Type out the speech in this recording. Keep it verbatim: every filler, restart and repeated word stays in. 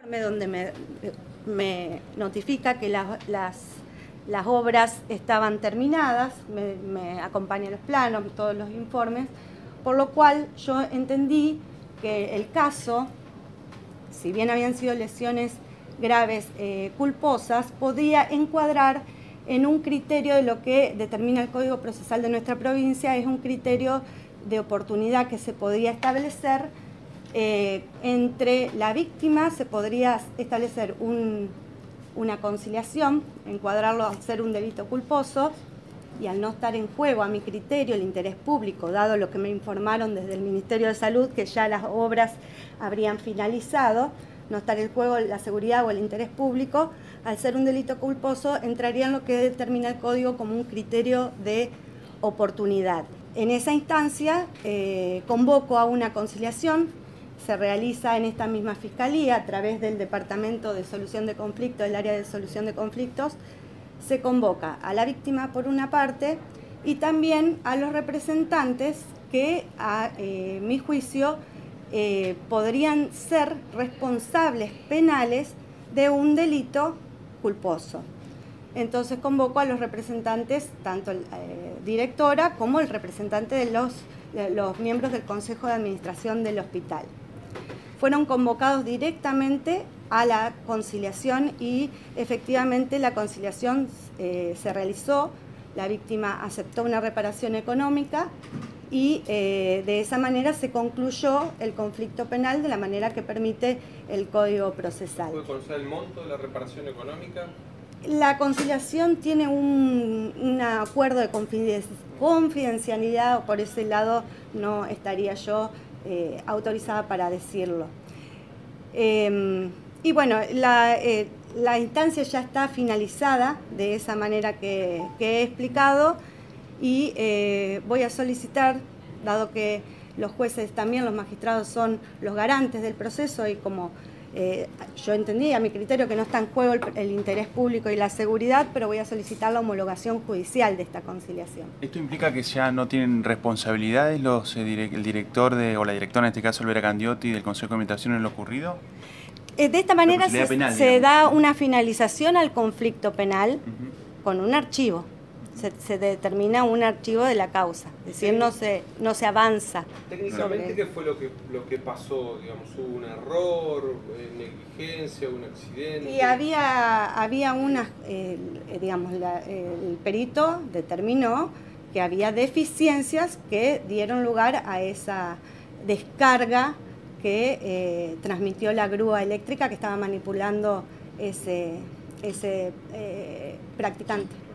donde me, me notifica que las, las, las obras estaban terminadas, me, me acompañan los planos, todos los informes, por lo cual yo entendí que el caso, si bien habían sido lesiones graves, eh, culposas, podía encuadrar en un criterio de lo que determina el Código Procesal de nuestra provincia, es un criterio de oportunidad que se podía establecer eh, entre la víctima, se podría establecer un, una conciliación, encuadrarlo al ser un delito culposo, y al no estar en juego, a mi criterio, el interés público, dado lo que me informaron desde el Ministerio de Salud, que ya las obras habrían finalizado, no estar en juego la seguridad o el interés público, al ser un delito culposo, entraría en lo que determina el Código como un criterio de oportunidad. En esa instancia, eh, convoco a una conciliación, se realiza en esta misma Fiscalía, a través del Departamento de Solución de Conflictos, del área de solución de conflictos, se convoca a la víctima por una parte y también a los representantes que, a eh, mi juicio, eh, podrían ser responsables penales de un delito culposo. Entonces convoco a los representantes, tanto la eh, directora como el representante de los, de los miembros del Consejo de Administración del hospital. Fueron convocados directamente a la conciliación y efectivamente la conciliación eh, se realizó, la víctima aceptó una reparación económica y eh, de esa manera se concluyó el conflicto penal de la manera que permite el Código Procesal. ¿Puede conocer el monto de la reparación económica? La conciliación tiene un, un acuerdo de confidencialidad, por ese lado no estaría yo eh, autorizada para decirlo. Eh, y bueno, la, eh, la instancia ya está finalizada de esa manera que, que he explicado y eh, voy a solicitar, dado que los jueces también, los magistrados son los garantes del proceso y como eh, yo entendí a mi criterio que no está en juego el, el interés público y la seguridad, pero voy a solicitar la homologación judicial de esta conciliación. ¿Esto implica que ya no tienen responsabilidades los, eh, direct, el director de, o la directora, en este caso Elvira Candiotti, del Consejo de Administración en lo ocurrido? Eh, de esta manera se, penal, se da una finalización al conflicto penal uh-huh. con un archivo. Se, se determina un archivo de la causa, es decir, no se, no se avanza. Técnicamente, ¿qué fue lo que, lo que pasó? Digamos, ¿hubo un error, negligencia, un accidente? Y había, había unas, eh, digamos, la, el perito determinó que había deficiencias que dieron lugar a esa descarga que eh, transmitió la grúa eléctrica que estaba manipulando ese, ese eh, practicante.